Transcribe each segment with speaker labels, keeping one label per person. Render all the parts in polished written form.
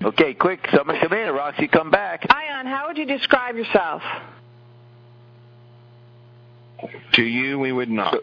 Speaker 1: Okay, quick. Someone come in. Roxy, come back.
Speaker 2: Ion, how would you describe yourself?
Speaker 3: To you, we would not.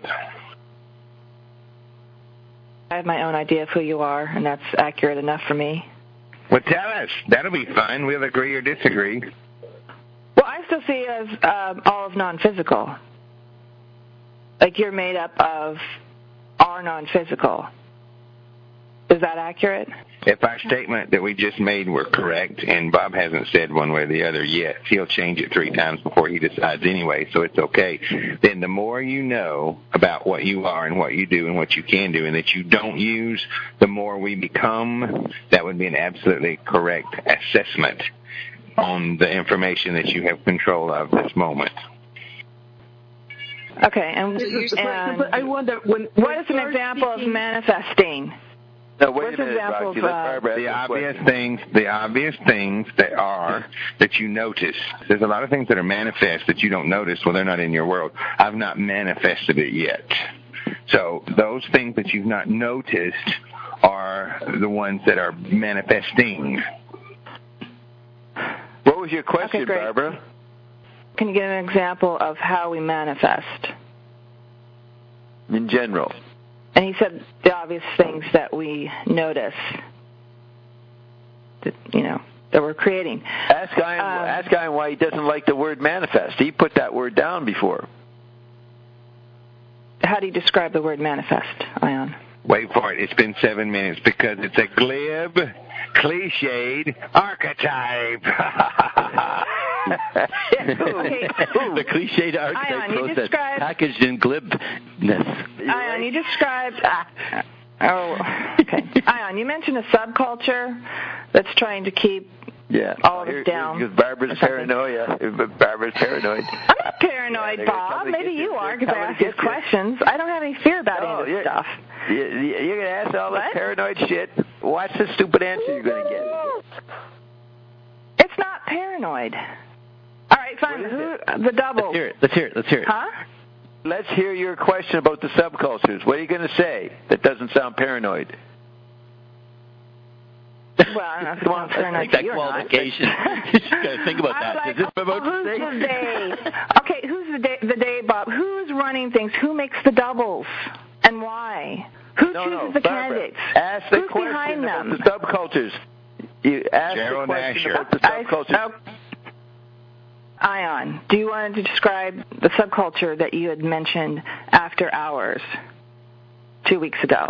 Speaker 2: I have my own idea of who you are, and that's accurate enough for me.
Speaker 3: Well, tell us. That'll be fun. We'll agree or disagree.
Speaker 2: Well, I still see you as all of non-physical. Like you're made up of our non-physical. Is that accurate?
Speaker 3: If our statement that we just made were correct, and Bob hasn't said one way or the other yet, he'll change it 3 times before he decides anyway, so it's okay. Then the more you know about what you are and what you do and what you can do and that you don't use, the more we become. That would be an absolutely correct assessment on the information that you have control of this moment.
Speaker 2: Okay, and
Speaker 4: I wonder
Speaker 2: what is an example of manifesting?
Speaker 1: No, wait a minute, Roxy. Let Barbara
Speaker 3: the obvious things that are that you notice. There's a lot of things that are manifest that you don't notice. Well, they're not in your world. I've not manifested it yet. So those things that you've not noticed are the ones that are manifesting.
Speaker 1: What was your question,
Speaker 2: great.
Speaker 1: Barbara?
Speaker 2: Can you give an example of how we manifest?
Speaker 1: In general.
Speaker 2: And he said the obvious things that we notice, that, that we're creating.
Speaker 1: Ask Ian why he doesn't like the word manifest. He put that word down before.
Speaker 2: How do you describe the word manifest, Ion?
Speaker 3: Wait for it. It's been 7 minutes because it's a glib, cliched archetype.
Speaker 2: Okay.
Speaker 1: The cliched archetype
Speaker 2: Ion,
Speaker 1: process packaged in glibness.
Speaker 2: Ion, you described... okay. Ion, you mentioned a subculture that's trying to keep all of us down.
Speaker 1: Because Barbara's paranoia. Barbara's paranoid.
Speaker 2: I'm not paranoid, Bob. Maybe you are because I ask these questions. I don't have any fear about any of this stuff.
Speaker 1: You're going to ask all this paranoid shit. Watch the stupid answer you're going to get.
Speaker 2: It's not paranoid. All right, fine. The double.
Speaker 1: Let's hear it.
Speaker 2: Huh?
Speaker 1: Let's hear your question about the subcultures. What are you going to say that doesn't sound paranoid?
Speaker 2: Well, I don't know if it sounds
Speaker 1: that qualification. You just got to think about that.
Speaker 2: Like,
Speaker 1: Is this about
Speaker 2: who's
Speaker 1: the
Speaker 2: day? Okay, who's the day, Bob? Who's running things? Who makes the doubles? And why? Who chooses the candidates?
Speaker 1: Ask the
Speaker 2: Who's
Speaker 1: question
Speaker 2: behind
Speaker 1: about
Speaker 2: them?
Speaker 1: the subcultures. You ask
Speaker 3: Gerald
Speaker 1: the question
Speaker 3: Asher.
Speaker 1: about the subcultures.
Speaker 2: Ion, do you want to describe the subculture that you had mentioned after hours 2 weeks ago?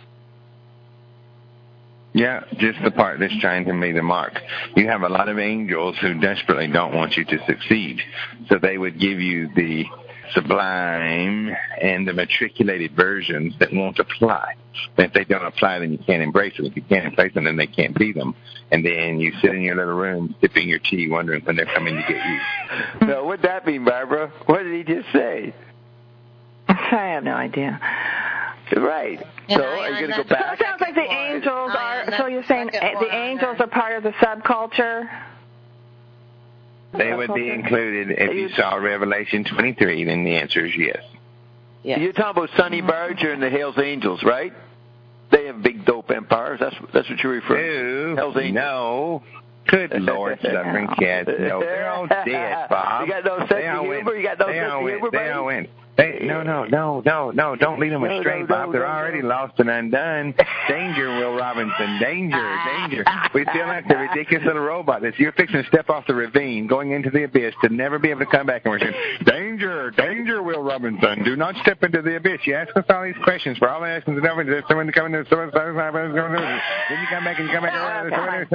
Speaker 3: Yeah, just the part that's trying to meet the mark. You have a lot of angels who desperately don't want you to succeed, so they would give you the sublime and the matriculated versions that won't apply. And if they don't apply, then you can't embrace them. If you can't embrace them, then they can't be them. And then you sit in your little room sipping your tea, wondering when they're coming to get you.
Speaker 1: No, what'd that mean, Barbara? What did he just say?
Speaker 2: I have no idea.
Speaker 1: Right. So are you going to go back?
Speaker 2: So it sounds like the angels are, so you're saying the angels are part of the subculture?
Speaker 3: They would be included if you saw Revelation 23, then the answer is yes.
Speaker 1: You're talking about Sonny Barger and the Hells Angels, right? They have big dope empires. That's what you're referring to. Hells Angels.
Speaker 3: No. Good Lord, suffering cats. No, they're all dead, Bob.
Speaker 1: You got no sense of humor? You got no sense of humor, buddy?
Speaker 3: They all went. No, don't lead them astray, Bob. They're already lost and undone. Danger, Will Robinson. Danger. We feel like the ridiculous little robot that you're fixing to step off the ravine, going into the abyss to never be able to come back. And we're saying, danger, Will Robinson. Do not step into the abyss. You ask us all these questions. For all the asking, there's someone coming to then you come back and come back around.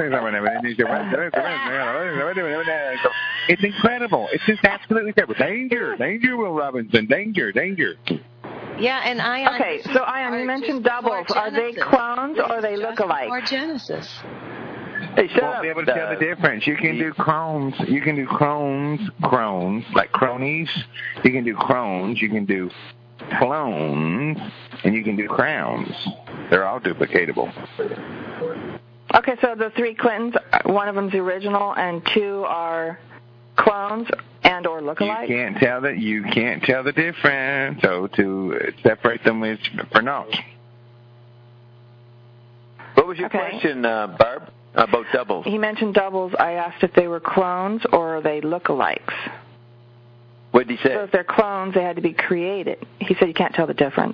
Speaker 3: It's incredible. It's just absolutely terrible. Danger, Will Robinson. Danger.
Speaker 5: Yeah, and Ion.
Speaker 2: Okay, so Ion, you mentioned doubles. Are they clones or are they look-alike?
Speaker 5: Or Genesis.
Speaker 1: Hey, shut
Speaker 3: won't
Speaker 1: up.
Speaker 3: be able to tell the difference. You can do clones. You can do crones, like cronies. You can do crones. You can do clones, and you can do crowns. They're all duplicatable.
Speaker 2: Okay, so the 3 Clintons, one of them's the original, and 2 are clones and or lookalike?
Speaker 3: You can't tell the difference. So to separate them is for naught.
Speaker 1: What was your question, Barb? About doubles.
Speaker 2: He mentioned doubles. I asked if they were clones or are they lookalikes.
Speaker 1: What did he say?
Speaker 2: So if they're clones, they had to be created. He said you can't tell the difference.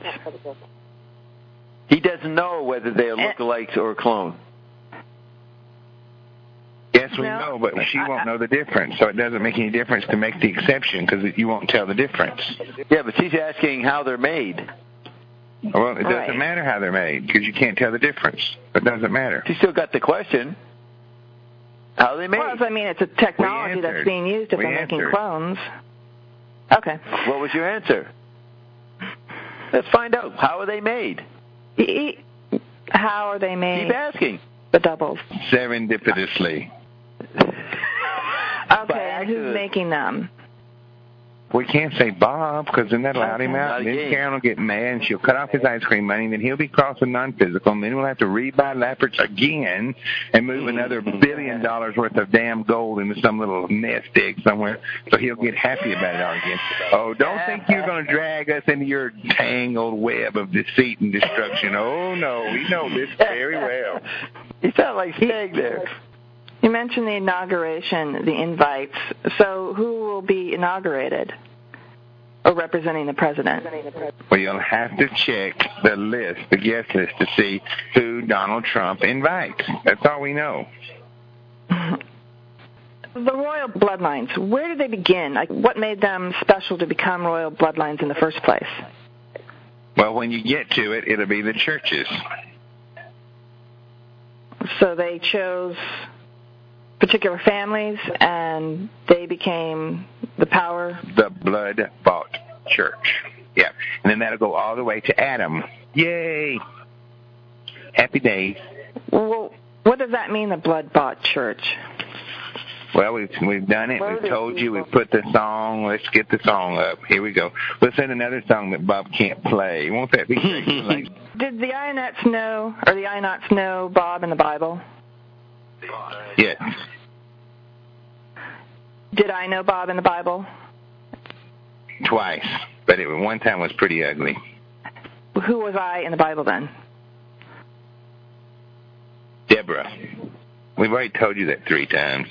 Speaker 1: He doesn't know whether they are lookalikes or a clone.
Speaker 3: Yes, we know, but she won't know the difference, so it doesn't make any difference to make the exception because you won't tell the difference.
Speaker 1: Yeah, but she's asking how they're made.
Speaker 3: Well, it doesn't matter how they're made because you can't tell the difference. It doesn't matter.
Speaker 1: She still got the question. How are they made?
Speaker 2: Well, I mean, it's a technology that's being used if they're making clones. Okay.
Speaker 1: What was your answer? Let's find out. How are they made?
Speaker 2: How are they made?
Speaker 1: Keep asking.
Speaker 2: The doubles.
Speaker 3: Serendipitously.
Speaker 2: Okay, and who's making them?
Speaker 3: We can't say Bob because then that'll out him out. And then Karen will get mad and she'll cut off his ice cream money. And then he'll be crossing non-physical. And then we'll have to rebuy Lafferts again and move another $1 billion worth of damn gold into some little nest egg somewhere. So he'll get happy about it all again. Oh, don't think you're going to drag us into your tangled web of deceit and destruction. Oh, no, we know this very well.
Speaker 1: You sound like Stag there.
Speaker 2: You mentioned the inauguration, the invites. So who will be inaugurated or representing the president?
Speaker 3: Well, you'll have to check the list, the guest list, to see who Donald Trump invites. That's all we know.
Speaker 2: The royal bloodlines, where did they begin? Like, what made them special to become royal bloodlines in the first place?
Speaker 3: Well, when you get to it, it'll be the churches.
Speaker 2: So they chose particular families, and they became the power?
Speaker 3: The blood-bought church. Yeah. And then that'll go all the way to Adam. Yay! Happy days.
Speaker 2: Well, what does that mean, the blood-bought church?
Speaker 3: Well, we've done it. We've told you. We've put the song. Let's get the song up. Here we go. Let's send another song that Bob can't play. Won't that be great?
Speaker 2: Did the Ionettes know Bob in the Bible?
Speaker 3: Yes.
Speaker 2: Did I know Bob in the Bible?
Speaker 3: Twice, but one time was pretty ugly.
Speaker 2: Who was I in the Bible then?
Speaker 3: Deborah. We've already told you that 3 times.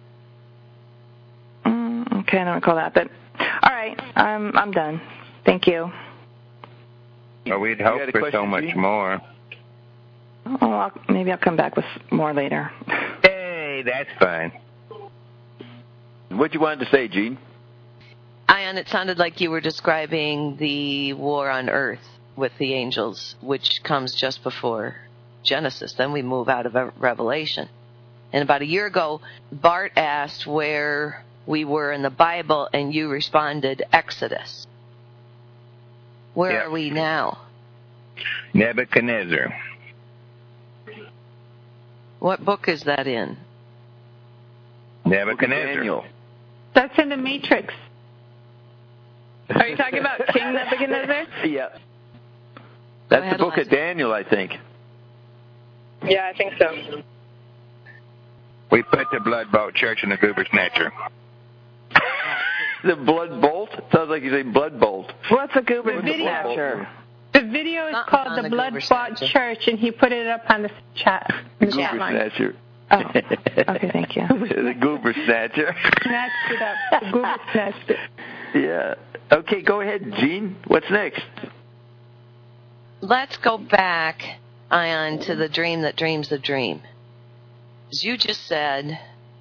Speaker 2: Okay, I don't recall that, but all right, I'm done. Thank you.
Speaker 3: Well, we'd hope for so much more.
Speaker 2: Oh, maybe I'll come back with more later.
Speaker 3: Hey, that's fine.
Speaker 1: What you wanted to say, Gene?
Speaker 5: Ion, it sounded like you were describing the war on Earth with the angels, which comes just before Genesis. Then we move out of Revelation. And about a year ago, Bart asked where we were in the Bible, and you responded, Exodus. Where are we now?
Speaker 3: Nebuchadnezzar.
Speaker 5: What book is that in?
Speaker 3: Nebuchadnezzar.
Speaker 4: That's in the Matrix. Are you talking about King Nebuchadnezzar?
Speaker 1: Yeah. That's the book of Daniel, I think.
Speaker 4: Yeah, I think so.
Speaker 3: We put the blood-bought church in the Goober Snatcher.
Speaker 1: The blood bolt? Sounds like you say blood bolt.
Speaker 2: What's a Goober Snatcher?
Speaker 4: The video is called The Blood-Bought Church, and he put it up on the chat.
Speaker 1: The Goober Snatcher.
Speaker 2: Oh, okay, thank you.
Speaker 1: The Goober Snatcher.
Speaker 4: Snatched it up. The Goober snatched it.
Speaker 1: Yeah. Okay, go ahead, Gene. What's next?
Speaker 5: Let's go back, Ion, to the dream that dreams the dream. As you just said,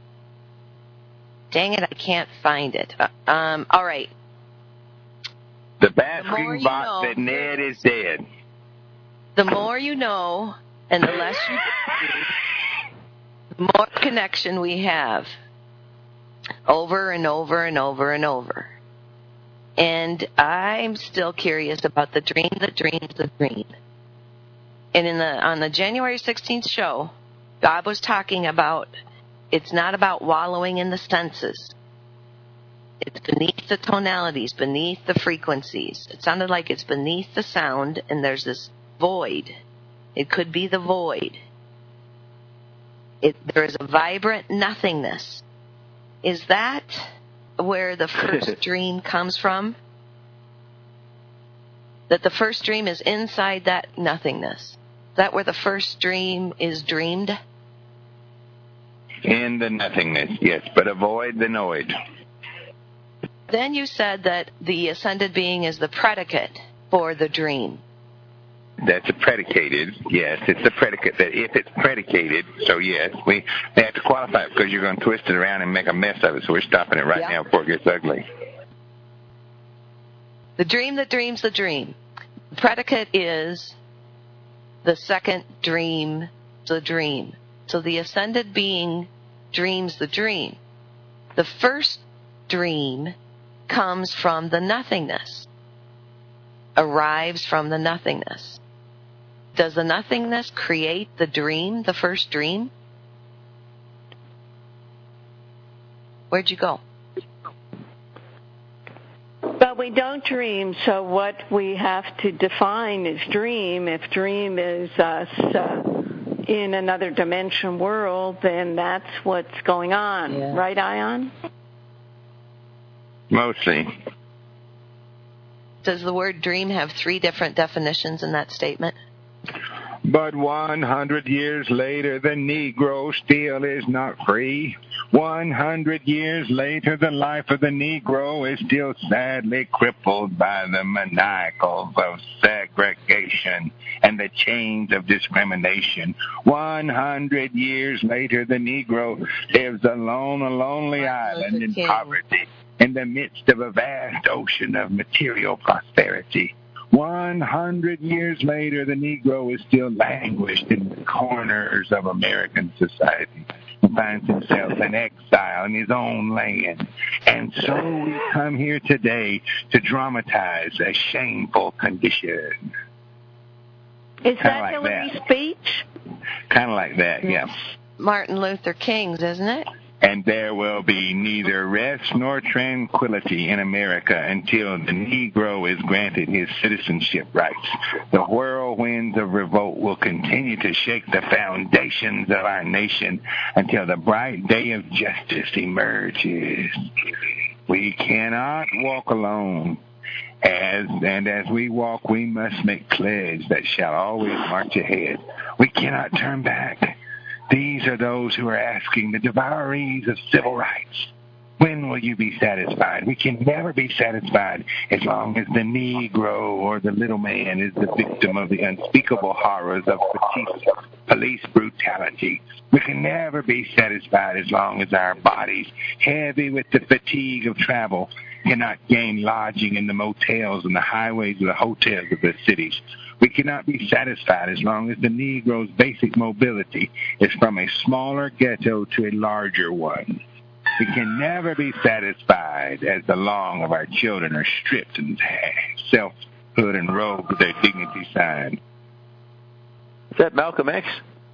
Speaker 5: dang it, I can't find it. All right.
Speaker 3: The basking bot that Ned is dead.
Speaker 5: The more you know, and the less you do, the more connection we have. Over and over and over and over. And I'm still curious about the dream that dreams the dream. And on the January 16th show, Bob was talking about it's not about wallowing in the senses. It's beneath the tonalities, beneath the frequencies. It sounded like it's beneath the sound, and there's this void. It could be the void. There is a vibrant nothingness. Is that where the first dream comes from? That the first dream is inside that nothingness? Is that where the first dream is dreamed?
Speaker 3: in the nothingness, yes, but avoid the noid.
Speaker 5: Then you said that the ascended being is the predicate for the dream.
Speaker 3: That's a predicated, yes. It's a predicate that if it's predicated, so yes, we have to qualify it because you're going to twist it around and make a mess of it, so we're stopping it right now before it gets ugly.
Speaker 5: The dream that dreams the dream. The predicate is the second dream, the dream. So the ascended being dreams the dream. The first dream comes from the nothingness, arrives from the nothingness. Does the nothingness create the dream, the first dream? Where'd you go?
Speaker 6: But we don't dream, so what we have to define is dream. If dream is us in another dimension world, then that's what's going on. Yeah. Right, Ion?
Speaker 3: Mostly.
Speaker 5: Does the word dream have 3 different definitions in that statement?
Speaker 3: But 100 years later, the Negro still is not free. 100 years later, the life of the Negro is still sadly crippled by the manacles of segregation and the chains of discrimination. 100 years later, the Negro lives alone, a lonely island in poverty, in the midst of a vast ocean of material prosperity. 100 years later, the Negro is still languished in the corners of American society and finds himself in exile in his own land. And so we come here today to dramatize a shameful condition.
Speaker 6: Is that Hillary's speech?
Speaker 3: Kind of like that, yeah.
Speaker 5: Martin Luther King's, isn't it?
Speaker 3: And there will be neither rest nor tranquility in America until the Negro is granted his citizenship rights. The whirlwinds of revolt will continue to shake the foundations of our nation until the bright day of justice emerges. We cannot walk alone. As we walk, we must make pledge that shall always march ahead. We cannot turn back. These are those who are asking, the devourees of civil rights, when will you be satisfied? We can never be satisfied as long as the Negro or the little man is the victim of the unspeakable horrors of police brutality. We can never be satisfied as long as our bodies, heavy with the fatigue of travel, cannot gain lodging in the motels and the highways and the hotels of the cities. We cannot be satisfied as long as the Negro's basic mobility is from a smaller ghetto to a larger one. We can never be satisfied as long as our children are stripped and selfhood and robed with their dignity sign.
Speaker 1: Is that Malcolm X?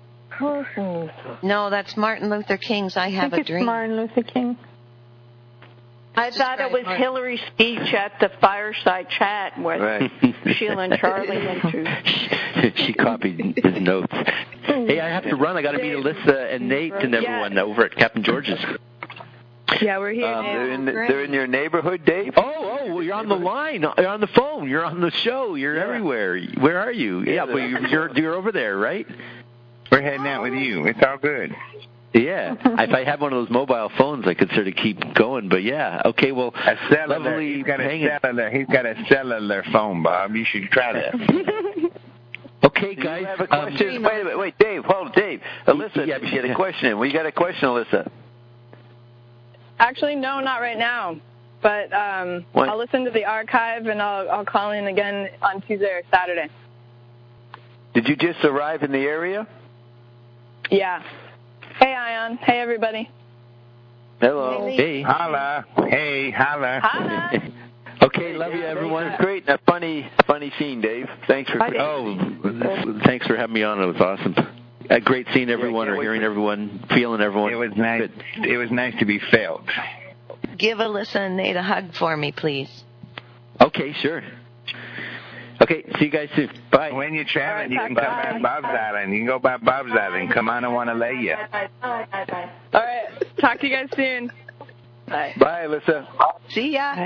Speaker 5: No, that's Martin Luther King's I Have a Dream.
Speaker 4: It's Martin Luther King.
Speaker 6: I thought it was Hillary's speech at the fireside chat where Sheila and Charlie went to.
Speaker 1: She copied his notes. Hey, I have to run. I got to meet Alyssa and Nate and everyone over at Captain George's.
Speaker 4: Yeah, we're here.
Speaker 1: They're in your neighborhood, Dave? Oh, well, you're on the line. You're on the phone. You're on the show. You're everywhere. Where are you? Yeah, but you're over there, right?
Speaker 3: We're heading out with you. It's all good.
Speaker 1: Yeah. If I had one of those mobile phones, I could sort of keep going. But yeah, okay. Well,
Speaker 3: he's got a cellular phone, Bob. You should try that.
Speaker 1: Okay, guys.
Speaker 3: Have a
Speaker 1: question? Wait, Dave. Hold, Dave. Alyssa, she had a question. Well, you got a question, Alyssa?
Speaker 4: Actually, no, not right now. But I'll listen to the archive and I'll call in again on Tuesday or Saturday.
Speaker 1: Did you just arrive in the area?
Speaker 4: Yeah. Hey, Ion. Hey, everybody.
Speaker 1: Hello. Hey.
Speaker 3: Holla. Hey, holla.
Speaker 4: Holla.
Speaker 1: Okay, love you, everyone. It's great. A funny scene, Dave. Thanks for
Speaker 7: thanks for having me on. It was awesome. A great seeing everyone, or hearing everyone, feeling everyone.
Speaker 3: It was nice. It was nice to be felt.
Speaker 5: Give Alyssa and Nate a hug for me, please.
Speaker 1: Okay, sure. Okay, see you guys soon. Bye.
Speaker 3: When you're traveling, you can come by Bob's Island. You can go by Bob's Island. Come on, I want to lay you.
Speaker 4: All right. Talk to you guys soon. Bye.
Speaker 1: Bye, Alyssa.
Speaker 5: See ya.
Speaker 6: Bye.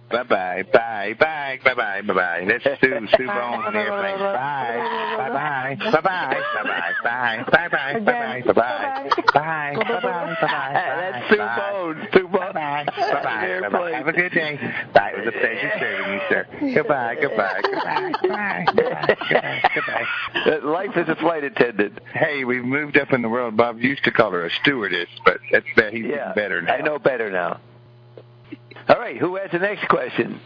Speaker 3: Bye-bye. Bye-bye. Bye-bye. Bye-bye. That's Sue Bone on the airplane. Bye. Bye-bye. Bye-bye. Bye-bye. Bye. Bye-bye. Bye-bye. Bye-bye. Bye. Bye-bye. Bye-bye.
Speaker 1: That's Sue Bone. Sue Bone.
Speaker 3: Bye-bye. Bye-bye. Bye-bye. Have a good day. Bye. It was a pleasure serving you, sir. Goodbye. Goodbye. Goodbye. Bye. Goodbye.
Speaker 1: Life is a flight attendant.
Speaker 3: Hey, we've moved up in the world. Bob used to call her a stewardess, but that's better. He's better now.
Speaker 1: I know better now. All right, who has the next question?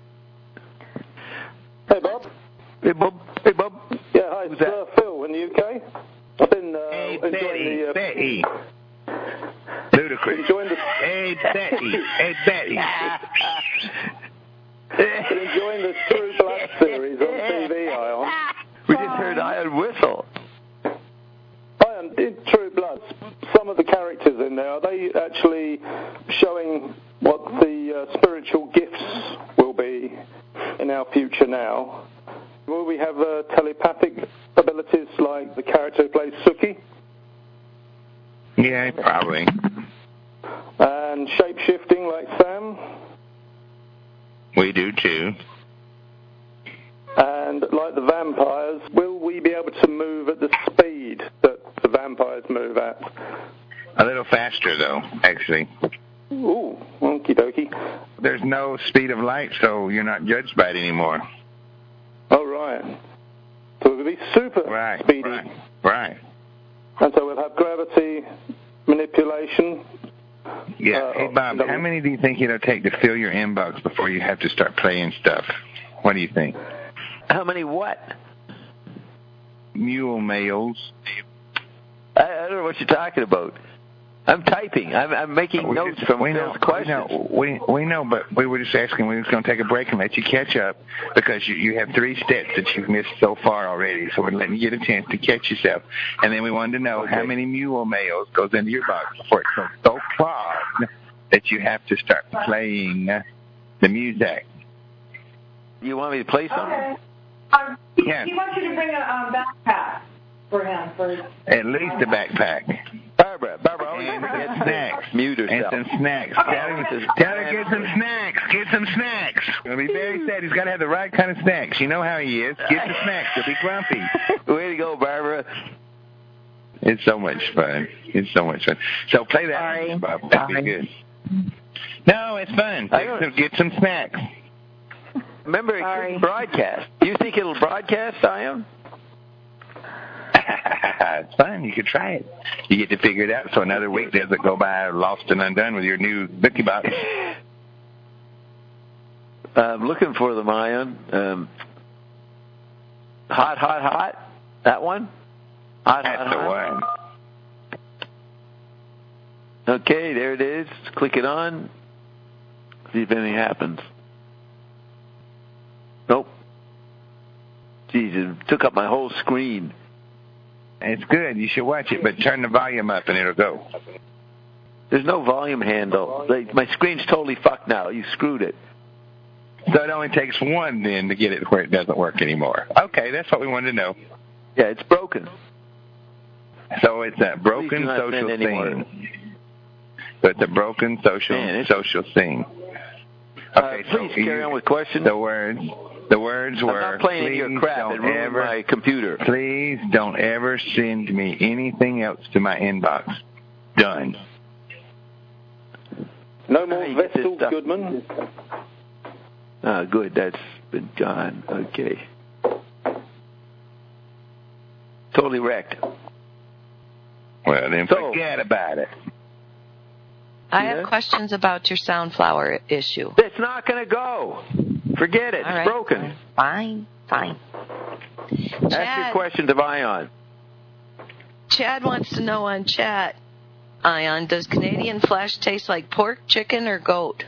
Speaker 8: Hey, Bob.
Speaker 1: Hey, Bob. Hey, Bob.
Speaker 8: Yeah, hi, it's Phil in the UK. I've been enjoying the...
Speaker 3: Betty. Ludicrous. Hey, Betty. Hey, Betty.
Speaker 8: Been enjoying the True Blood series on TV, Ion.
Speaker 1: We just heard Ion whistle.
Speaker 8: Ion, in True Blood, some of the characters in there, are they actually showing what the spiritual gifts will be in our future now? Will we have telepathic abilities like the character who plays Suki?
Speaker 3: Yeah, probably.
Speaker 8: And shape-shifting like Sam?
Speaker 3: We do, too.
Speaker 8: And like the vampires, will we be able to move at the speed that the vampires move at?
Speaker 3: A little faster, though, actually.
Speaker 8: Ooh, okie dokie.
Speaker 3: There's no speed of light, so you're not judged by it anymore.
Speaker 8: Oh, right. So it'll be super speedy.
Speaker 3: Right.
Speaker 8: And so we'll have gravity manipulation.
Speaker 3: Yeah. Hey, Bob, how many do you think it'll take to fill your inbox before you have to start playing stuff? What do you think?
Speaker 1: How many what?
Speaker 3: Mule males.
Speaker 1: I don't know what you're talking about. I'm typing. I'm making notes from Phil's questions.
Speaker 3: We know, but we were just asking. We were going to take a break and let you catch up because you have 3 steps that you've missed so far already. So we're letting you get a chance to catch yourself. And then we wanted to know how many mule males goes into your box before it goes so clogged that you have to start playing the music.
Speaker 1: You want me to play something?
Speaker 3: Yeah.
Speaker 9: He wants you to bring a backpack for him.
Speaker 3: At least a backpack.
Speaker 1: Barbara,
Speaker 3: and get snacks.
Speaker 1: Mute herself.
Speaker 3: And some snacks. Tell her get some snacks. Get some snacks. He'll be very sad. He's got to have the right kind of snacks. You know how he is. Get the snacks. He'll be grumpy.
Speaker 1: Way to go, Barbara.
Speaker 3: It's so much fun. It's so much fun. So play that, Bob. That'd be good. No, it's fun. Get some snacks.
Speaker 1: Remember, it couldn't broadcast. Do you think it'll broadcast, Ion?
Speaker 3: It's fun. You could try it. You get to figure it out so another week doesn't go by lost and undone with your new Bookie Box.
Speaker 1: I'm looking for them, Ion. Hot. That one?
Speaker 3: That's the one.
Speaker 1: Okay, there it is. Click it on. See if anything happens. Nope. Jeez, it took up my whole screen.
Speaker 3: It's good. You should watch it, but turn the volume up and it'll go.
Speaker 1: There's no volume handle. My screen's totally fucked now. You screwed it.
Speaker 3: So it only takes one then to get it where it doesn't work anymore. Okay, that's what we wanted to know.
Speaker 1: Yeah, it's broken.
Speaker 3: So it's a broken social thing. So it's a broken social thing. Okay,
Speaker 1: please carry on with questions.
Speaker 3: The words were,
Speaker 1: I'm not playing any of your crap. It ruined my computer.
Speaker 3: Please don't ever send me anything else to my inbox. Done.
Speaker 8: No more Vestal Goodman.
Speaker 1: Good. That's been gone. Okay. Totally wrecked.
Speaker 3: Well, then forget about it.
Speaker 5: I have questions about your Soundflower issue.
Speaker 1: It's not going to go. Forget it. It's broken.
Speaker 5: Fine.
Speaker 1: Ask your questions of Ion.
Speaker 5: Chad wants to know on chat, Ion, does Canadian flesh taste like pork, chicken, or goat?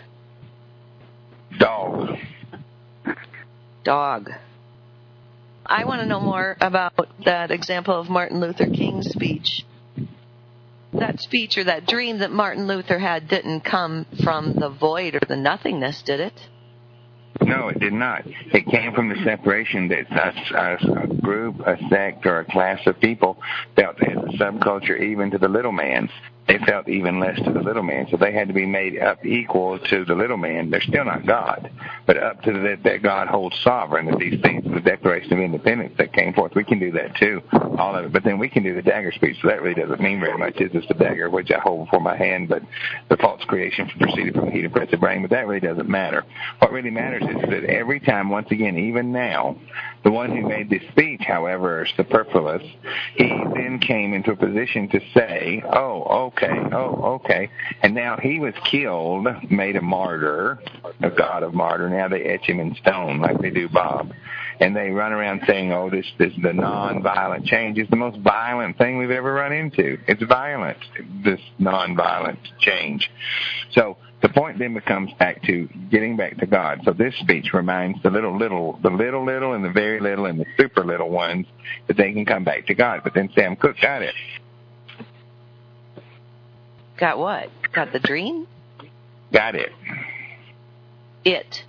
Speaker 5: Dog. I want to know more about that example of Martin Luther King's speech. That speech or that dream that Martin Luther had didn't come from the void or the nothingness, did it?
Speaker 3: No, it did not. It came from the separation that a group, a sect, or a class of people felt as a subculture even to the little man. they felt even less to the little man. So they had to be made up equal to the little man. They're still not God, but up to that God holds sovereign. That these things, the Declaration of Independence that came forth, we can do that too, all of it. But then we can do the dagger speech, so that really doesn't mean very much. It's just a dagger which I hold before my hand, but the false creation proceeded from the heat of the brain. But that really doesn't matter. What really matters is that every time, once again, even now, the one who made this speech, however superfluous, he then came into a position to say, oh, okay. And now he was killed, made a martyr, a god of martyr. Now they etch him in stone like they do Bob. And they run around saying, this the non-violent change is the most violent thing we've ever run into. It's violent, this non-violent change. So the point then becomes getting back to God. So this speech reminds the little, and the very little, and the super little ones that they can come back to God. But then Sam Cooke got it.
Speaker 5: Got what? Got the dream?
Speaker 3: Got it.
Speaker 5: It.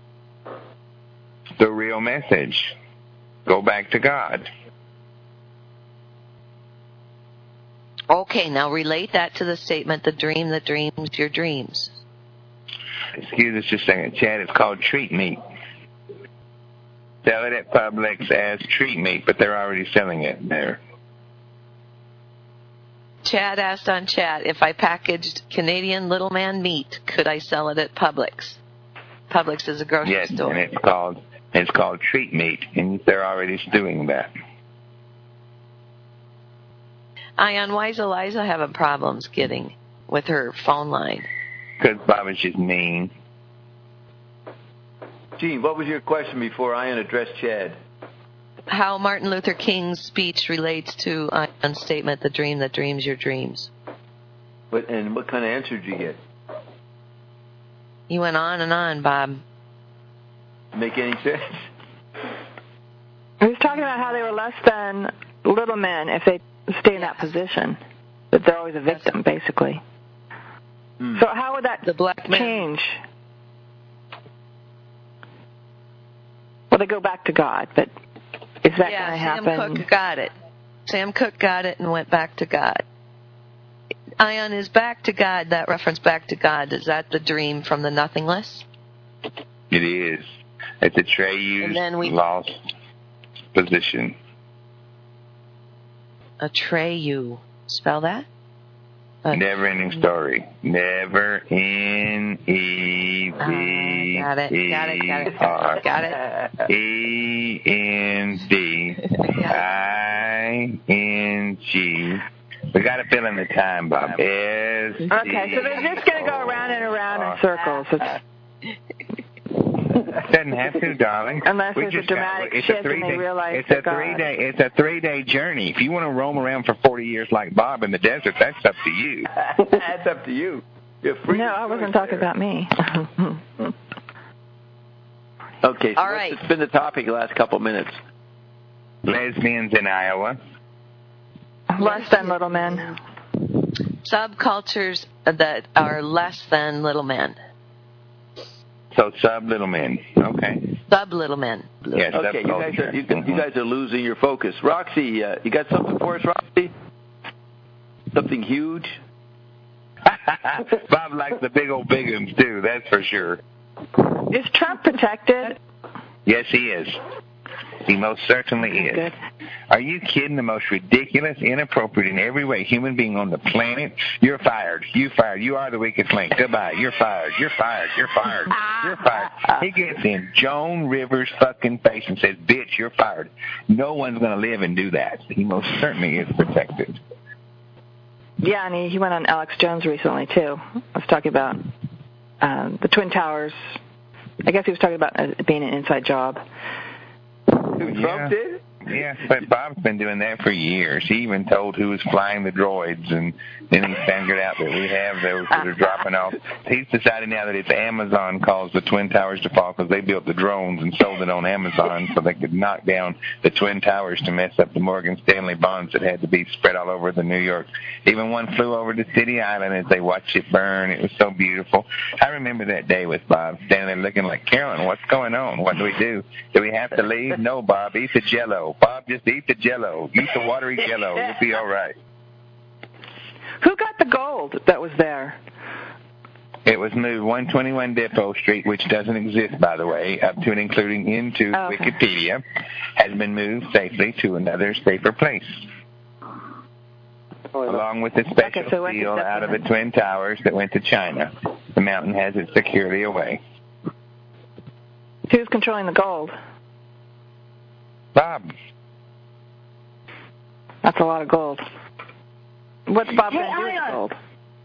Speaker 3: The real message. Go back to God.
Speaker 5: Okay, now relate that to the statement, the dream that dreams your dreams.
Speaker 3: Excuse us just a second. Chad, it's called treat meat. Sell it at Publix as treat meat, but they're already selling it there.
Speaker 5: Chad asked on chat, if I packaged Canadian little man meat, could I sell it at Publix? Publix is a grocery store.
Speaker 3: Yes, and it's called treat meat, and they're already doing that.
Speaker 5: Ion, why is Eliza having problems getting with her phone line?
Speaker 3: Because Bob is just mean.
Speaker 1: Gene, what was your question before Ion addressed Chad?
Speaker 5: How Martin Luther King's speech relates to Ion's statement, the dream that dreams your dreams.
Speaker 1: And what kind of answer did you get?
Speaker 5: You went on and on, Bob.
Speaker 1: Make any sense?
Speaker 2: He was talking about how they were less than little men if they stay in that position. That they're always a victim, basically. So how would that change? Well, they go back to God, but is that going to happen?
Speaker 5: Sam Cooke got it. Sam Cooke got it and went back to God. Ion is back to God, that reference back to God. Is that the dream from the nothingness?
Speaker 3: It is. It's a Atreyu lost position.
Speaker 5: Atreyu. Spell that?
Speaker 3: Never-ending story. Never-E-V-E-R-E-N-D-I-N-G. We got to fill in the time, Bob.
Speaker 2: Okay, so they're just going to go around and around in circles.
Speaker 3: Doesn't have to, darling.
Speaker 2: Unless there's a dramatic shift and they realize
Speaker 3: it's a 3-day journey. If you want to roam around for 40 years like Bob in the desert, that's up to you.
Speaker 1: That's up to you.
Speaker 2: No, I wasn't talking about me.
Speaker 1: Okay, so what's been the topic the last couple of minutes?
Speaker 3: Lesbians in Iowa.
Speaker 2: Less than little men.
Speaker 5: Subcultures that are less than little men.
Speaker 3: So sub-little men. Okay.
Speaker 5: Sub-little men.
Speaker 3: Yes,
Speaker 1: okay, you guys are losing your focus. Roxy, you got something for us, Roxy? Something huge?
Speaker 3: Bob likes the big old big ones, too, that's for sure.
Speaker 2: Is Trump protected?
Speaker 3: Yes, he is. He most certainly is. Good. Are you kidding? The most ridiculous, inappropriate, in every way human being on the planet. You're fired. You fired. You are the weakest link. Goodbye. You're fired. You're fired. You're fired. You're fired. He gets in Joan Rivers' fucking face and says, bitch, you're fired. No one's going to live and do that. He most certainly is protected.
Speaker 2: Yeah, and he went on Alex Jones recently, too. I was talking about the Twin Towers. I guess he was talking about it being an inside job.
Speaker 1: Trump did?
Speaker 3: Yeah, but Bob's been doing that for years. He even told who was flying the droids, and then he figured out that we have those that are dropping off. He's decided now that it's Amazon caused the Twin Towers to fall because they built the drones and sold it on Amazon so they could knock down the Twin Towers to mess up the Morgan Stanley bonds that had to be spread all over the New York. Even one flew over to City Island as they watched it burn. It was so beautiful. I remember that day with Bob standing there looking like, Carolyn, what's going on? What do we do? Do we have to leave? No, Bob, eat the Jell-O. Bob, just eat the Jell-O. Eat the watery Jell-O. You'll be all right.
Speaker 2: Who got the gold that was there?
Speaker 3: It was moved 121 Depot Street, which doesn't exist, by the way, up to and including into Wikipedia, has been moved safely to another safer place. Along with the special seal out of the Twin Towers that went to China. The mountain has it securely away.
Speaker 2: Who's controlling the gold?
Speaker 3: Bob.
Speaker 2: That's a lot of gold. What's Bob going to do with the gold?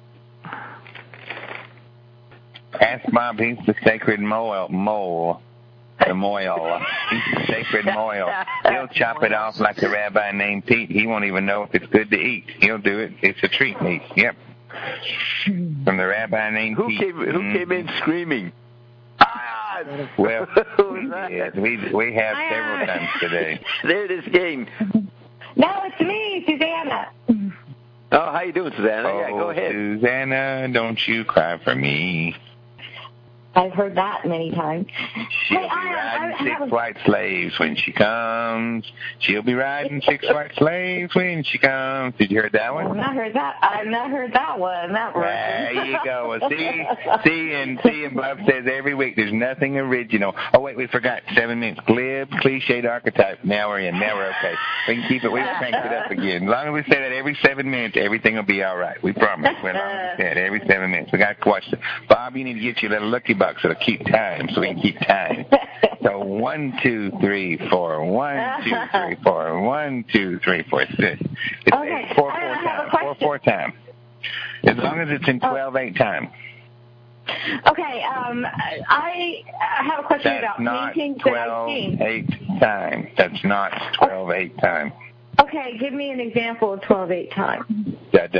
Speaker 3: Ask Bob, he's the sacred mole. The moil. He's the sacred moil. He'll chop it off like the rabbi named Pete. He won't even know if it's good to eat. He'll do it. It's a treat meat. Yep. From the rabbi named Pete.
Speaker 1: Who came in screaming?
Speaker 3: Well, yes, we have several times today.
Speaker 1: There it is again.
Speaker 10: No, it's me, Susanna.
Speaker 1: Oh, how you doing, Susanna? Yeah, go ahead.
Speaker 3: Susanna, don't you cry for me.
Speaker 10: I've heard that many times.
Speaker 3: She'll be riding 6 white slaves when she comes. She'll be riding 6 white slaves when she comes. Did you hear that one?
Speaker 10: I've not heard that one.
Speaker 3: There you go. See, and Bob says every week there's nothing original. Oh, wait, we forgot 7 minutes. Glib, cliched archetype. Now we're in. Now we're okay. We can keep it. We can crank it up again. As long as we say that every 7 minutes, everything will be all right. We promise. As long as we say it every 7 minutes. We got to watch it. Bob, you need to get your little lucky bucks that'll keep time so we can keep time. So 1, 2, 3, 4. 1, 2, 3, 4. 1, 2, 3, 4. It's
Speaker 10: okay.
Speaker 3: 4, 4 time. 4, 4 time. As long as it's in 12/8 time.
Speaker 10: Okay. I have a question about paintings that I've seen.
Speaker 3: That's not 12/8 time. That's not 12/8 time.
Speaker 10: Okay, give me an example of 12/8 time.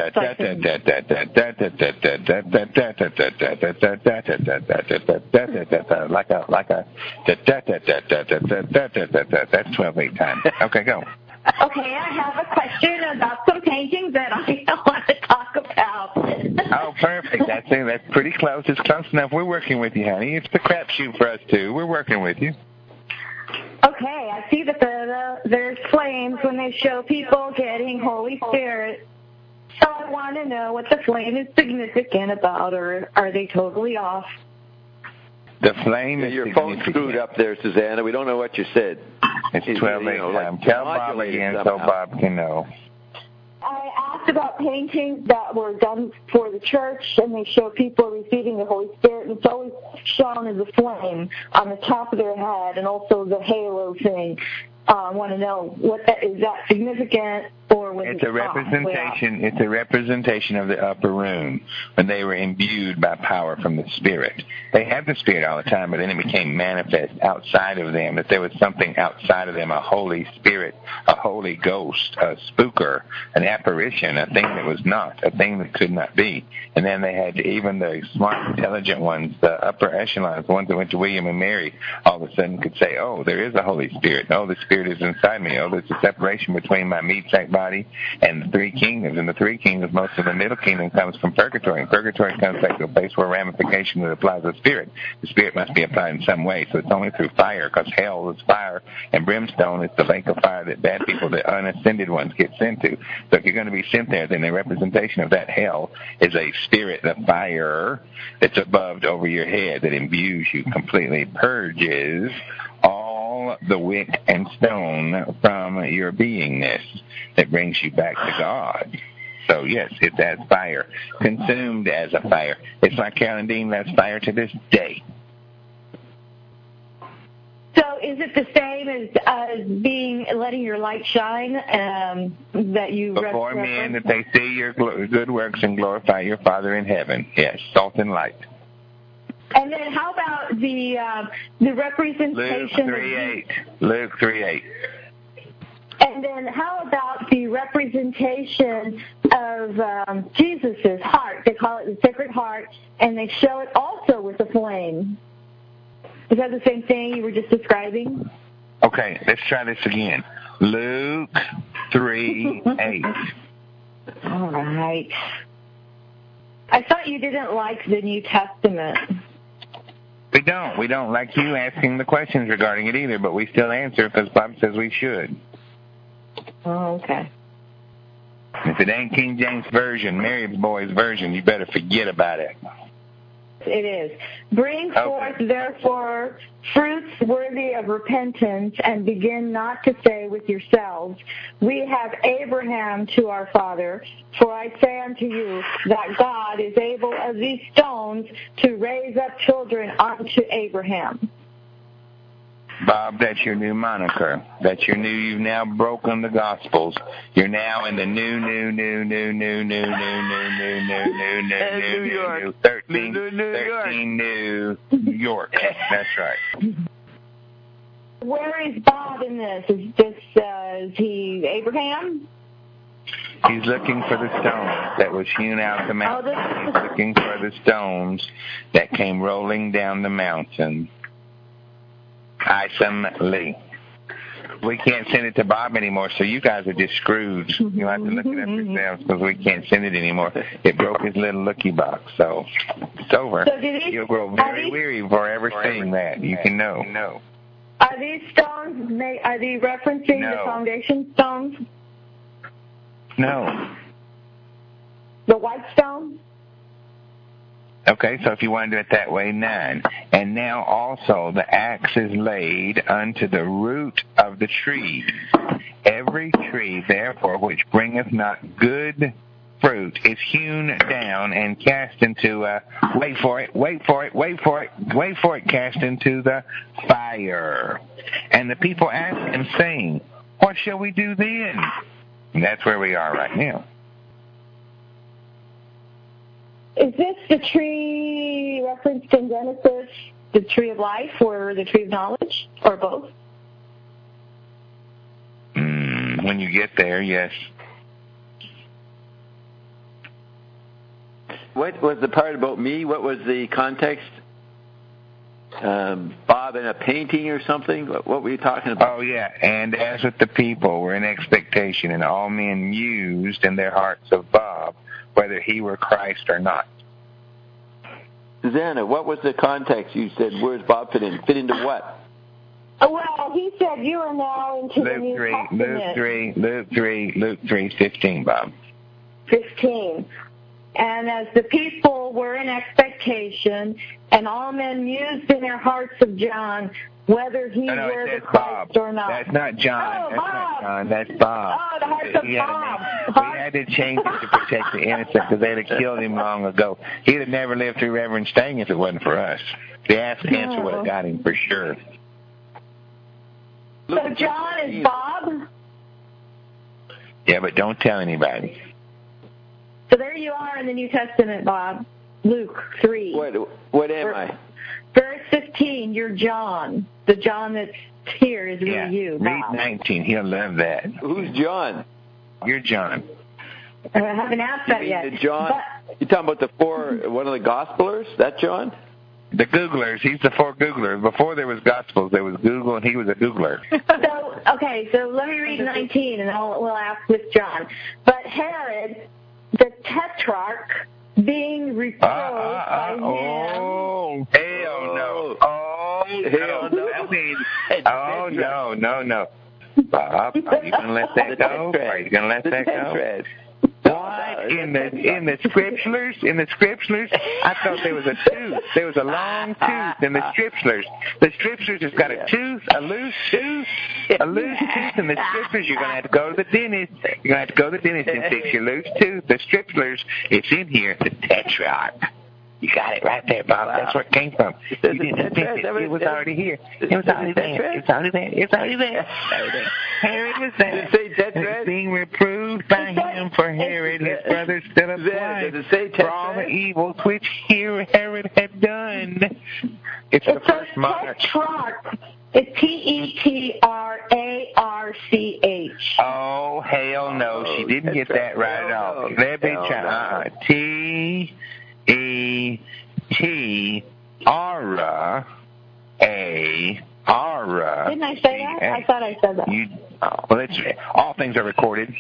Speaker 3: Like a that's 12/8 time. Okay, go.
Speaker 10: Okay, I have a question about some paintings that I want to talk about.
Speaker 3: Oh, perfect. That's pretty close. It's close enough. We're working with you, honey. It's the crapshoot for us too. We're working with you.
Speaker 10: Okay, I see that there's flames when they show people getting Holy Spirit. So I want to know what the flame is significant about, or are they totally off?
Speaker 3: The flame is
Speaker 1: your phone screwed up there, Susanna. We don't know what you said.
Speaker 3: It's 12/8 time. Tell Bob again so Bob can know.
Speaker 10: I asked about paintings that were done for the church, and they show people receiving the Holy Spirit, and it's always shown as a flame on the top of their head, and also the halo thing. I want to know is that significant, or was
Speaker 3: it's a representation. It's a representation of the upper room when they were imbued by power from the Spirit. They had the Spirit all the time, but then it became manifest outside of them that there was something outside of them, a Holy Spirit, a Holy Ghost, a spooker, an apparition, a thing that was not, a thing that could not be. And then they had even the smart, intelligent ones, the upper echelons, the ones that went to William and Mary, all of a sudden could say, "Oh, there is a Holy Spirit. Oh, the Spirit is inside me. Oh, there's a separation between my meat-sack body and the 3 kingdoms. And the 3 kingdoms, most of the middle kingdom comes from purgatory. And purgatory comes back to a place where ramification that applies the Spirit. The Spirit must be applied in some way, so it's only through fire, because hell is fire, and brimstone is the lake of fire that bad people, the unascended ones, get sent to. So if you're going to be sent there, then the representation of that hell is a spirit, the fire that's above over your head that imbues you completely, purges all the wick and stone from your beingness that brings you back to God. So, yes, it's as fire, consumed as a fire. It's like Carolyn Dean loves fire to this day.
Speaker 10: So is it the same as letting your light shine that you
Speaker 3: before men, that they see your good works and glorify your Father in heaven? Yes, salt and light.
Speaker 10: And then how about the representation?
Speaker 3: Luke 3:8.
Speaker 10: And then how about the representation of Jesus' heart? They call it the Sacred Heart, and they show it also with a flame. Is that the same thing you were just describing?
Speaker 3: Okay, let's try this again. Luke 3:8.
Speaker 10: All right. I thought you didn't like the New Testament.
Speaker 3: We don't like you asking the questions regarding it either, but we still answer because Bob says we should.
Speaker 10: Oh, okay.
Speaker 3: If it ain't King James Version, Mary Boy's version, you better forget about it.
Speaker 10: It is. Bring forth, therefore, fruits worthy of repentance, and begin not to say with yourselves, we have Abraham to our father. For I say unto you that God is able of these stones to raise up children unto Abraham.
Speaker 3: Bob, that's your new moniker. That's your new, you've now broken the Gospels. You're now in the new 13 New York. That's right.
Speaker 10: Where is Bob in this? Is he Abraham?
Speaker 3: He's looking for the stones that was hewn out the mountain. He's looking for the stones that came rolling down the mountain. Lee. We can't send it to Bob anymore, so you guys are just screwed. You'll have to look it up yourselves because we can't send it anymore. It broke his little looky box, so it's over. So you'll grow very weary forever seeing that. You can know.
Speaker 10: Are these stones, are they referencing the foundation stones?
Speaker 3: No.
Speaker 10: The white stone?
Speaker 3: Okay, so if you want to do it that way, 9. And now also the axe is laid unto the root of the trees. Every tree, therefore, which bringeth not good fruit is hewn down and cast into, cast into the fire. And the people asked him, saying, what shall we do then? And that's where we are right now.
Speaker 10: Is this the tree referenced in Genesis, the tree of life or the tree of knowledge, or both?
Speaker 3: When you get there, yes.
Speaker 7: What was the part about me? What was the context? Bob in a painting or something? What were you talking about?
Speaker 3: Oh, yeah. And as with the people, were in expectation, and all men mused in their hearts of Bob, whether he were Christ or not.
Speaker 7: Susanna, what was the context? You said, where's Bob fit in? Fit into what?
Speaker 10: Well, he said you are now into the New Testament.
Speaker 3: Luke 3, 15, Bob.
Speaker 10: 15. And as the people were in expectation, and all men mused in their hearts of John, whether he were the Christ or not.
Speaker 3: That's not John.
Speaker 10: Oh,
Speaker 3: that's
Speaker 10: Bob.
Speaker 3: not John. That's Bob.
Speaker 10: Oh, the hearts of Bob.
Speaker 3: We had to change it to protect the innocent because they'd have killed him long ago. He'd have never lived through Reverend Stang if it wasn't for us. The ass cancer would have got him for sure.
Speaker 10: So John is Bob?
Speaker 3: Yeah, but don't tell anybody.
Speaker 10: So there you are in the New Testament, Bob. Luke 3.
Speaker 7: What am I?
Speaker 10: Verse 15, you're John. The John that's here is really you, Bob.
Speaker 3: Read 19. He'll love that.
Speaker 7: Who's John?
Speaker 3: You're John.
Speaker 10: I haven't asked that yet.
Speaker 7: John? You're talking about one of the Gospelers? That John?
Speaker 3: The Googlers. He's the 4 Googlers. Before there was Gospels, there was Google, and he was a Googler.
Speaker 10: So let me read 19, and we'll ask with John. But Herod, the Tetrarch, being reproached by him.
Speaker 3: Oh, hell no. Oh, hell no. No. Bob, are you going to let that go? Are you going to let that go? What? In the scriptures? I thought there was a tooth. There was a long tooth in the scriptures. The scriptures has got a tooth, a loose tooth in the scriptures. You're going to have to go to the dentist. You're going to have to go to the dentist and fix your loose tooth. The scriptures, it's in here, the Tetrarch. You got it right there, Bob. Wow. That's where it came from. You didn't invent it. It was already here. It was already there. Herod was there. Being reproved by him for Herod, his brother stood up for all the evils which Herod had done. It's the first monarch.
Speaker 10: It's Tetrarch.
Speaker 3: Oh, hell no. She didn't get that right at all. Let me try. T-E-T-R-A.
Speaker 10: Didn't I say that? I thought I said that.
Speaker 3: Well, all things are recorded.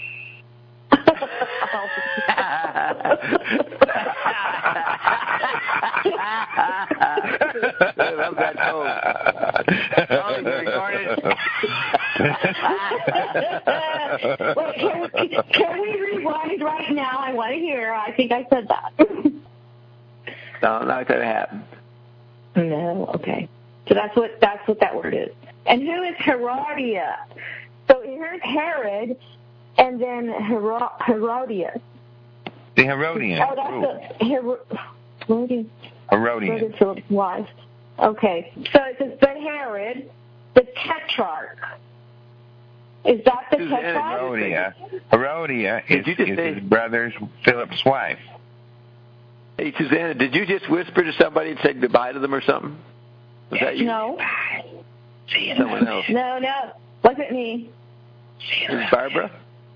Speaker 7: Love that
Speaker 10: Wait, can we rewind right now? I want to hear. I think I said that.
Speaker 1: No, not going to happen.
Speaker 10: No, okay. So that's what that word is. And who is Herodias? So here's Herod, and then Herodias.
Speaker 3: The Herodian.
Speaker 10: Oh, that's Herodian.
Speaker 3: Herodian.
Speaker 10: Philip's wife. Okay. So it says the Herod, the Tetrarch. Is that the Tetrarch?
Speaker 3: Herodia is his brother Philip's wife.
Speaker 1: Hey, Susanna, did you just whisper to somebody and say goodbye to them or something? Was that you?
Speaker 10: No.
Speaker 1: Someone else.
Speaker 10: No. Wasn't me.
Speaker 1: It was Barbara?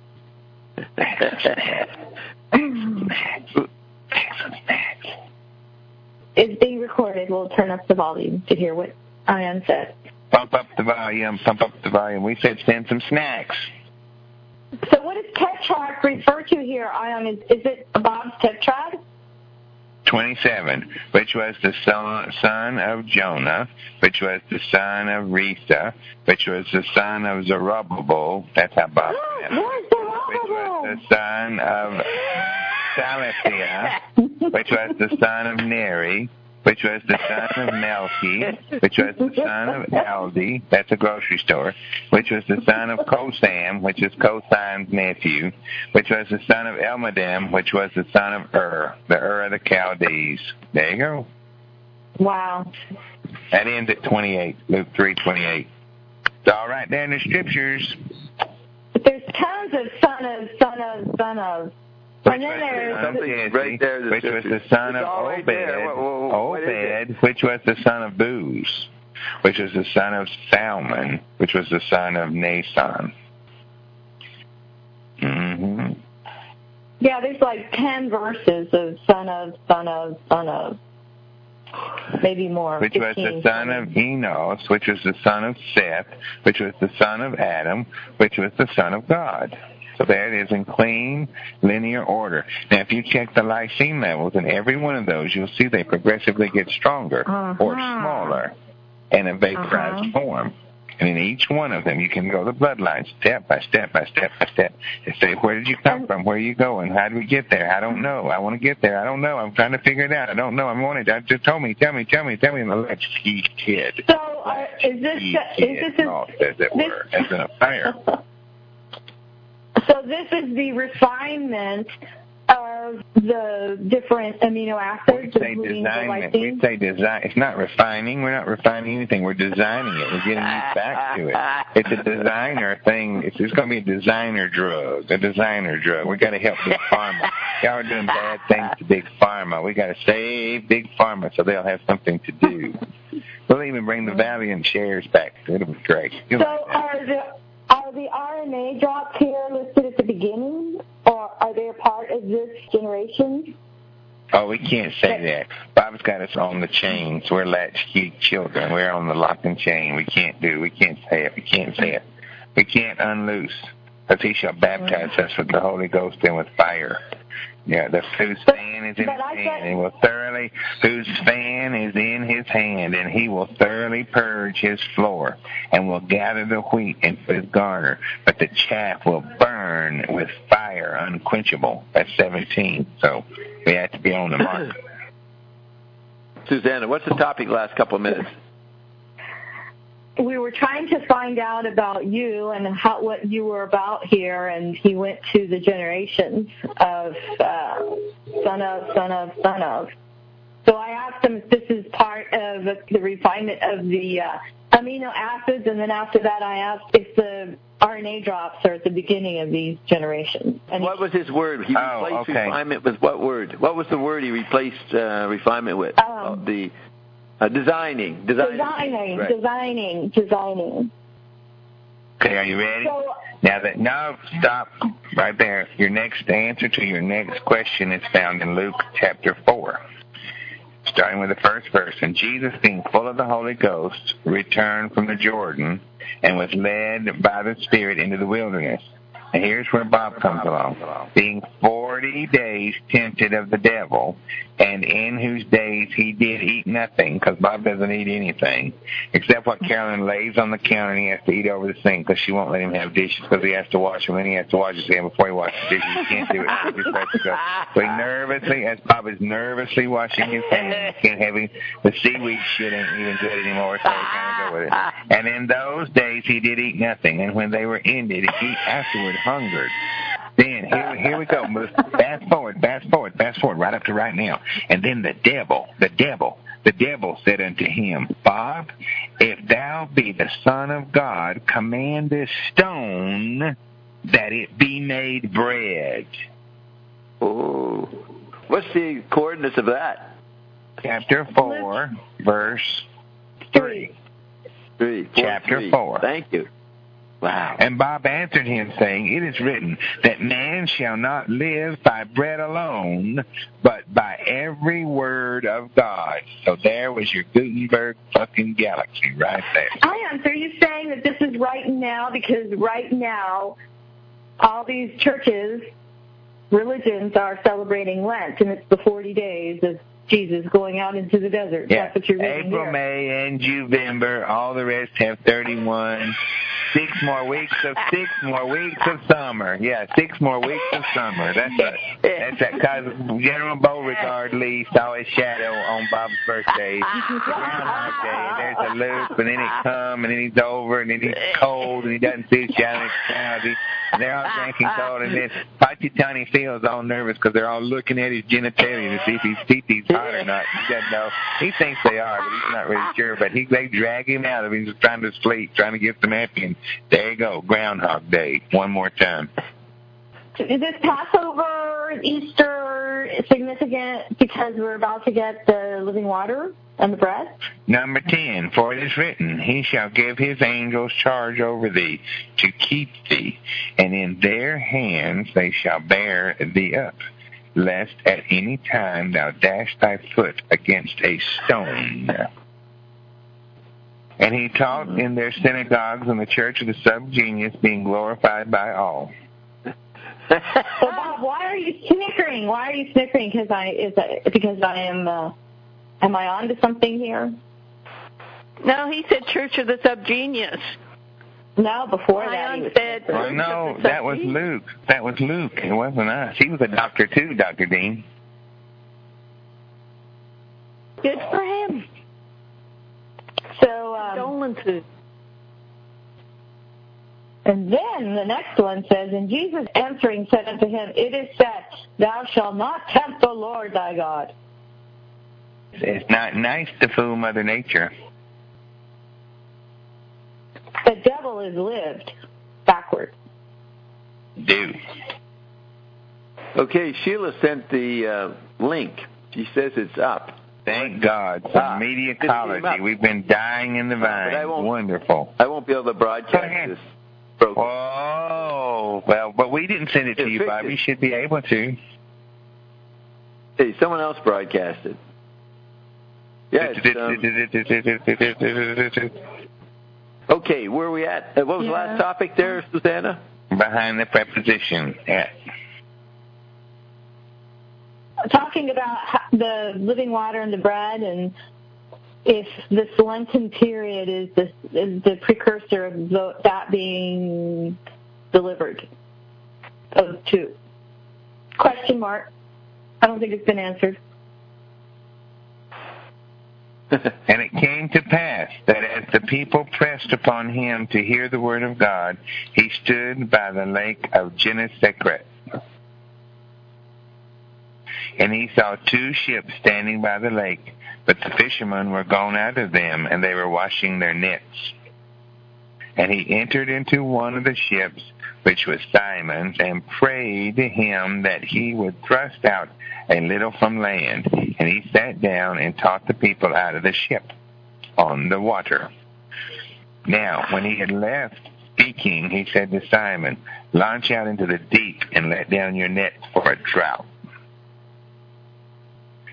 Speaker 10: It's being recorded. We'll turn up the volume to hear what Ian said.
Speaker 3: Pump up the volume. We said send some snacks.
Speaker 10: So what does Tetrarch refer to here, Ion? Is it Bob's tetrad?
Speaker 3: 27, which was the son of Jonah, which was the son of Risa, which was the son of Zerubbabel. That's how Bob said it. Which was the son of Salathiah, which was the son of Neri, which was the son of Melchi, which was the son of Aldi, that's a grocery store, which was the son of Kosam, which is Kosine's nephew, which was the son of Elmadam, which was the son of the of the Chaldees. There you go.
Speaker 10: Wow.
Speaker 3: That ends at 28, Luke 3:28. It's all right there in the scriptures.
Speaker 10: But there's tons of son of. And then there's
Speaker 1: right there,
Speaker 3: which was the son of Obed, Obed, which was the son of Booz, which was the son of Salmon, which was the son of Nason. Mm-hmm.
Speaker 10: Yeah, there's like 10 verses of son of, maybe more.
Speaker 3: Which 15, was the son of Enos, which was the son of Seth, which was the son of Adam, which was the son of God. So there it is in clean, linear order. Now, if you check the lysine levels in every one of those, you'll see they progressively get stronger or smaller in a vaporized form. And in each one of them, you can go the bloodline step by step by step by step and say, where did you come from? Where are you going? How did we get there? I don't know. I want to get there. I don't know. I'm trying to figure it out. I don't know. I want it. Just tell me. And the latchkey kid.
Speaker 10: So is this
Speaker 3: as it were, as in a fire.
Speaker 10: So this is the refinement of the different amino acids.
Speaker 3: We say design. It's not refining. We're not refining anything. We're designing it. We're getting you back to it. It's a designer thing. It's going to be a designer drug. We got to help Big Pharma. Y'all are doing bad things to Big Pharma. We got to save Big Pharma so they'll have something to do. We'll even bring the Valiant shares back. It'll be great.
Speaker 10: Are the RNA drops here listed at the beginning, or are they a part of this generation?
Speaker 3: Oh, we can't say that. Bob's got us on the chains. We're latchkey children. We're on the lock and chain. We can't say it. We can't unloose, because he shall baptize us with the Holy Ghost and with fire. Yeah, whose fan is in his hand, and he will thoroughly purge his floor, and will gather the wheat into his garner, but the chaff will burn with fire unquenchable. That's 17. So we have to be on the mark.
Speaker 1: Susanna, what's the topic last couple of minutes?
Speaker 10: We were trying to find out about you and what you were about here, and he went to the generations of son of. So I asked him if this is part of the refinement of the amino acids, and then after that I asked if the RNA drops are at the beginning of these generations. And
Speaker 1: what was his word? He replaced refinement with what word? What was the word he replaced refinement with? Designing.
Speaker 3: Okay, are you ready? So, stop right there. Your next answer to your next question is found in Luke chapter 4. Starting with the first verse. And Jesus, being full of the Holy Ghost, returned from the Jordan and was led by the Spirit into the wilderness. And here's where Bob comes along. Being 40 40 days tempted of the devil, and in whose days he did eat nothing, because Bob doesn't eat anything, except what Carolyn lays on the counter, and he has to eat over the sink because she won't let him have dishes because he has to wash them, and he has to wash his hand before he washes dishes. He can't do it. He just has to go. So he nervously, as Bob is nervously washing his hands, he can't have him. The seaweed shit ain't even good anymore, so he kind of go with it. And in those days he did eat nothing, and when they were ended, he afterward hungered. Then, here we go. Fast forward, right up to right now. And then the devil said unto him, Bob, if thou be the Son of God, command this stone that it be made bread.
Speaker 1: Oh. What's the coordinates of that?
Speaker 3: Chapter 4, verse 3. Chapter 4.
Speaker 1: Thank you. Wow.
Speaker 3: And Bob answered him, saying, It is written that man shall not live by bread alone, but by every word of God. So there was your Gutenberg fucking galaxy right there.
Speaker 10: I am. So are you saying that this is right now, because right now all these churches, religions are celebrating Lent, and it's the 40 days of Jesus going out into the desert.
Speaker 3: Yeah.
Speaker 10: That's what you're reading
Speaker 3: April,
Speaker 10: here.
Speaker 3: May, and November. All the rest have 31. 6 more weeks of summer. Yeah, 6 more weeks of summer. That's that. Because General Beauregard Lee saw his shadow on Bob's birthday. Groundhog Day. There's a loop, and then it comes, and then he's over, and then he's cold, and he doesn't see his shadow. It's cloudy. And they're all drinking cold, and then Pachitani feels all nervous because they're all looking at his genitalia to see if his teeth hot or not. He doesn't know. He thinks they are, but he's not really sure. But they drag him out of him. He's trying to sleep, trying to get some happy. And there you go, Groundhog Day, one more time.
Speaker 10: Is this Passover, Easter significant because we're about to get the living water and the bread?
Speaker 3: Number 10, for it is written, He shall give his angels charge over thee, to keep thee, and in their hands they shall bear thee up, lest at any time thou dash thy foot against a stone. And he taught in their synagogues and the church of the Subgenius, being glorified by all.
Speaker 10: So Bob, why are you snickering? Why are you snickering? Because I am I on to something here?
Speaker 6: No, he said Church of the Subgenius.
Speaker 10: No, before that he
Speaker 6: said.
Speaker 3: Well, no, that was Luke. That was Luke. It wasn't us. He was a doctor too, Dr. Dean.
Speaker 6: Good for him.
Speaker 10: So,
Speaker 6: condolences.
Speaker 10: And then the next one says, And Jesus answering said unto him, It is said, Thou shalt not tempt the Lord thy God.
Speaker 3: It's not nice to fool Mother Nature.
Speaker 10: The devil is lived backward.
Speaker 3: Dude.
Speaker 1: Okay, Sheila sent the link. She says it's up.
Speaker 3: Thank God for Mediacology. We've been dying in the vine. Wonderful.
Speaker 1: I won't be able to broadcast this.
Speaker 3: Oh, well, but we didn't send it to you, Bob. You should be able to.
Speaker 1: Hey, someone else broadcast it. Yeah. Okay, where are we at? What was the last topic there, Susanna?
Speaker 3: Behind the preposition at.
Speaker 10: Talking about the living water and the bread, and if this Lenten period is the precursor of that being delivered. Those two. Question mark. I don't think it's been answered.
Speaker 3: And it came to pass that as the people pressed upon him to hear the word of God, he stood by the lake of Gennesaret. And he saw 2 ships standing by the lake, but the fishermen were gone out of them, and they were washing their nets. And he entered into one of the ships, which was Simon's, and prayed him that he would thrust out a little from land. And he sat down and taught the people out of the ship on the water. Now, when he had left speaking, he said to Simon, Launch out into the deep and let down your nets for a drought.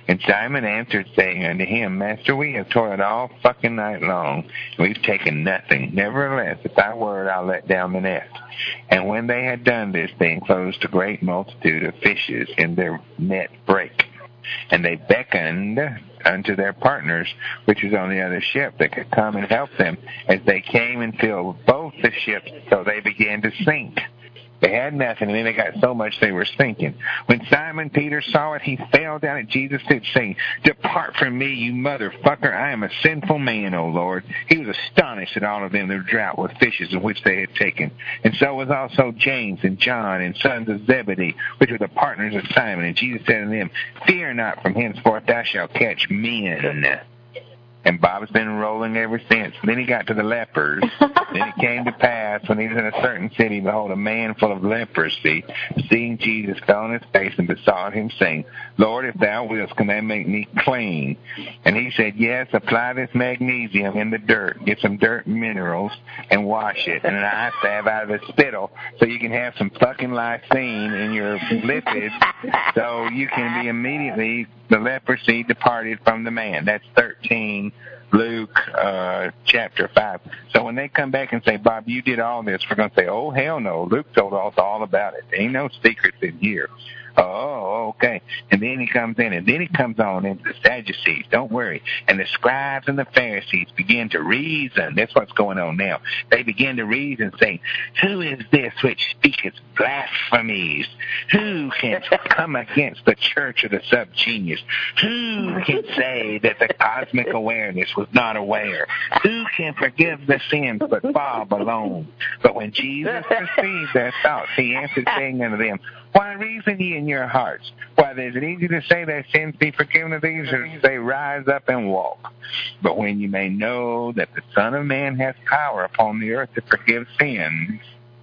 Speaker 3: And Simon answered, saying unto him, Master, we have toiled all fucking night long, and we've taken nothing. Nevertheless, at thy word I'll let down the net. And when they had done this, they enclosed a great multitude of fishes, and their net brake. And they beckoned unto their partners, which was on the other ship, that could come and help them, as they came and filled both the ships, so they began to sink. They had nothing, and then they got so much they were sinking. When Simon Peter saw it, he fell down at Jesus' feet, saying, Depart from me, you motherfucker. I am a sinful man, O Lord. He was astonished at all of them that were drought with fishes in which they had taken. And so was also James and John and sons of Zebedee, which were the partners of Simon. And Jesus said unto them, Fear not, from henceforth thou shalt catch men. And Bob's been rolling ever since. Then he got to the lepers. Then it came to pass, when he was in a certain city, behold, a man full of leprosy, seeing Jesus, fell on his face and besought him, saying, Lord, if thou wilt, can thou make me clean? And he said, Yes, apply this magnesium in the dirt. Get some dirt minerals and wash it. And an eye salve out of the spittle, so you can have some fucking lysine in your lipids, so you can be immediately, the leprosy departed from the man. That's 13 Luke chapter 5. So when they come back and say, Bob, you did all this, we're going to say, oh, hell no. Luke told us all about it. There ain't no secrets in here. Oh, okay. And then he comes in, and then he comes on into the Sadducees. Don't worry. And the scribes and the Pharisees begin to reason. That's what's going on now. They begin to reason, saying, Who is this which speaketh blasphemies? Who can come against the church of the subgenius? Who can say that the cosmic awareness was not aware? Who can forgive the sins but Bob alone? But when Jesus perceived their thoughts, he answered, saying unto them, Why reason ye in your hearts? Why, is it easy to say that sins be forgiven of these, or to say, Rise up and walk? But when you may know that the Son of Man has power upon the earth to forgive sins,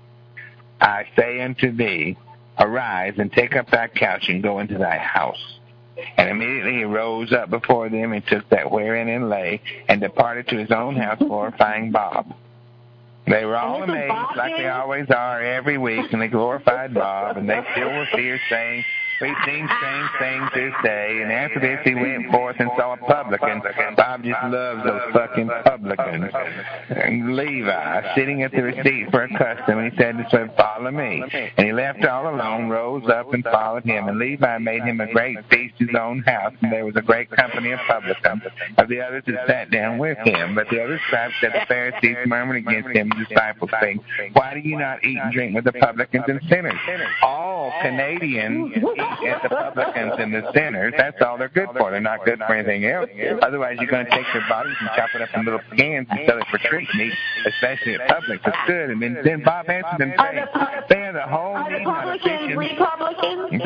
Speaker 3: I say unto thee, Arise and take up thy couch and go into thy house. And immediately he rose up before them and took that wherein he lay, and departed to his own house, glorifying Bob. They were all amazed, like they always are every week, and they glorified Bob, and they still were fierce, saying, We've seen strange things this day. And after this, he went forth and saw a publican. Bob just loves those fucking publicans. And Levi, sitting at the receipt for a custom, and he said to him, Follow me. And he left all alone, rose up, and followed him. And Levi made him a great feast in his own house, and there was a great company of publicans of the others that sat down with him. But the other scribes said, The Pharisees murmured against him, the disciples, saying, Why do you not eat and drink with the publicans and sinners? All Canadians eat at the publicans and the sinners. That's all they're good for. They're not good for anything else. Otherwise, you're going to take their bodies and chop it up in little cans and sell it for treat meat, especially at Publix. It's good. And then Bob answered them, saying, They are the whole need not Republicans.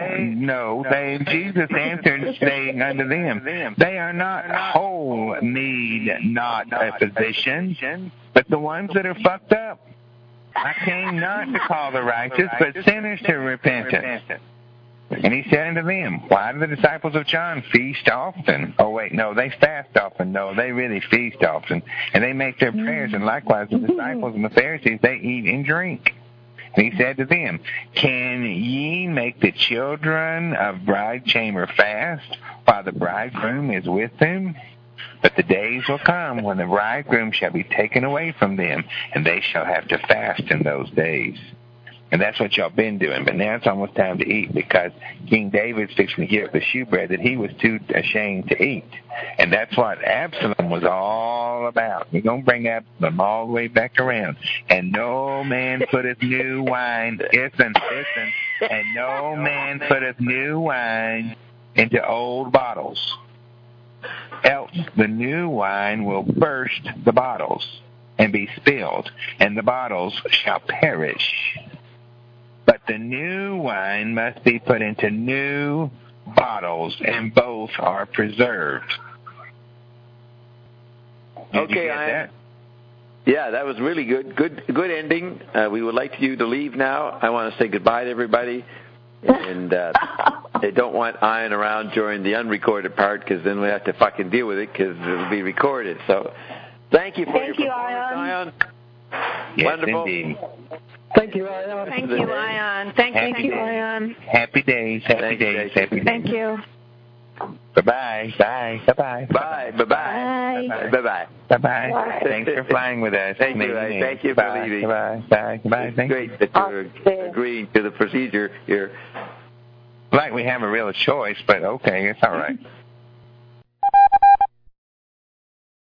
Speaker 3: Jesus answered, saying unto them, They are not whole need not a physician, but the ones that are fucked up. I came not to call the righteous, but sinners to repentance. And he said unto them, Why do the disciples of John feast often? Oh, wait, no, they fast often. No, they really feast often. And they make their prayers, and likewise the disciples and the Pharisees, they eat and drink. And he said to them, Can ye make the children of bride chamber fast, while the bridegroom is with them? But the days will come when the bridegroom shall be taken away from them, and they shall have to fast in those days. And that's what y'all been doing. But now it's almost time to eat, because King David's fixing to give up the shewbread that he was too ashamed to eat. And that's what Absalom was all about. We're going to bring Absalom all the way back around. And no man putteth new wine, listen, and no man putteth new wine into old bottles. Else the new wine will burst the bottles and be spilled, and the bottles shall perish. But the new wine must be put into new bottles, and both are preserved.
Speaker 1: Okay, yeah, that was really good. Good ending. We would like you to leave now. I want to say goodbye to everybody. And they don't want Ian around during the unrecorded part, because then we have to fucking deal with it, because it'll be recorded. So thank you for your performance, Ian.
Speaker 3: Yes,
Speaker 1: wonderful.
Speaker 3: Indeed.
Speaker 8: Thank you, Ian.
Speaker 6: Thank you, Ian. Thank you, Ian.
Speaker 3: Happy days. Happy days.
Speaker 6: Thank you.
Speaker 3: Bye-bye. Bye. Bye-bye.
Speaker 1: Bye. Bye-bye. Bye-bye.
Speaker 3: Bye-bye. Thanks for flying with us.
Speaker 1: Thank you. Thank you for leaving.
Speaker 3: Bye. Bye. Bye.
Speaker 1: It's great that you're agreeing to the procedure here.
Speaker 3: Like we have a real choice, but okay, it's all right.